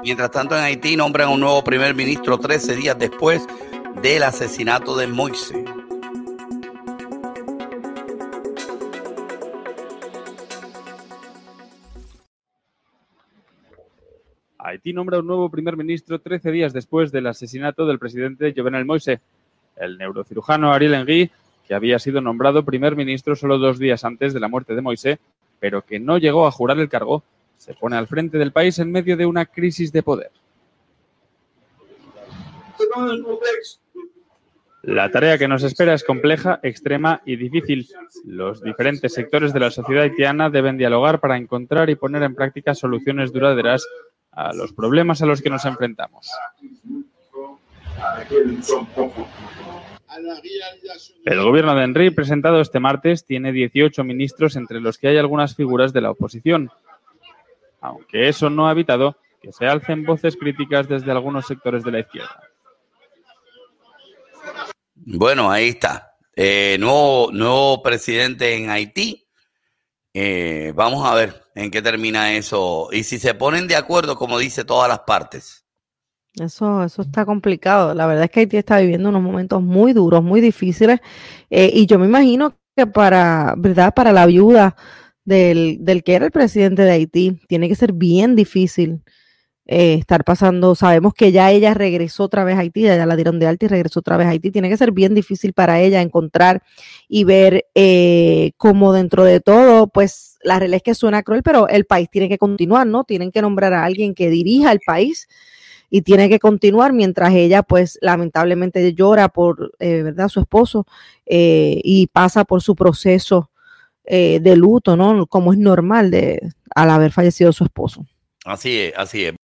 Mientras tanto, en Haití nombran un nuevo primer ministro 13 días después del asesinato de Moise. Haití nombra un nuevo primer ministro 13 días después del asesinato del presidente Jovenel Moïse. El neurocirujano Ariel Henry, que había sido nombrado primer ministro solo 2 días antes de la muerte de Moïse, pero que no llegó a jurar el cargo, se pone al frente del país en medio de una crisis de poder. La tarea que nos espera es compleja, extrema y difícil. Los diferentes sectores de la sociedad haitiana deben dialogar para encontrar y poner en práctica soluciones duraderas a los problemas a los que nos enfrentamos. El gobierno de Henry, presentado este martes, tiene 18 ministros, entre los que hay algunas figuras de la oposición, aunque eso no ha evitado que se alcen voces críticas desde algunos sectores de la izquierda. Bueno, ahí está. Nuevo presidente en Haití. Vamos a ver en qué termina eso y si se ponen de acuerdo, como dice, todas las partes. Eso está complicado. La verdad es que Haití está viviendo unos momentos muy duros, muy difíciles, y yo me imagino que para la viuda del que era el presidente de Haití tiene que ser bien difícil estar pasando. Sabemos que ya ella regresó otra vez a Haití, ya la dieron de alta y regresó otra vez a Haití. Tiene que ser bien difícil para ella encontrar y ver cómo dentro de todo, pues la realidad es que suena cruel, pero el país tiene que continuar, ¿no? Tienen que nombrar a alguien que dirija el país y tiene que continuar mientras ella, pues lamentablemente llora por, ¿verdad?, su esposo, y pasa por su proceso de luto, ¿no? Como es normal al haber fallecido su esposo. Así es, así es.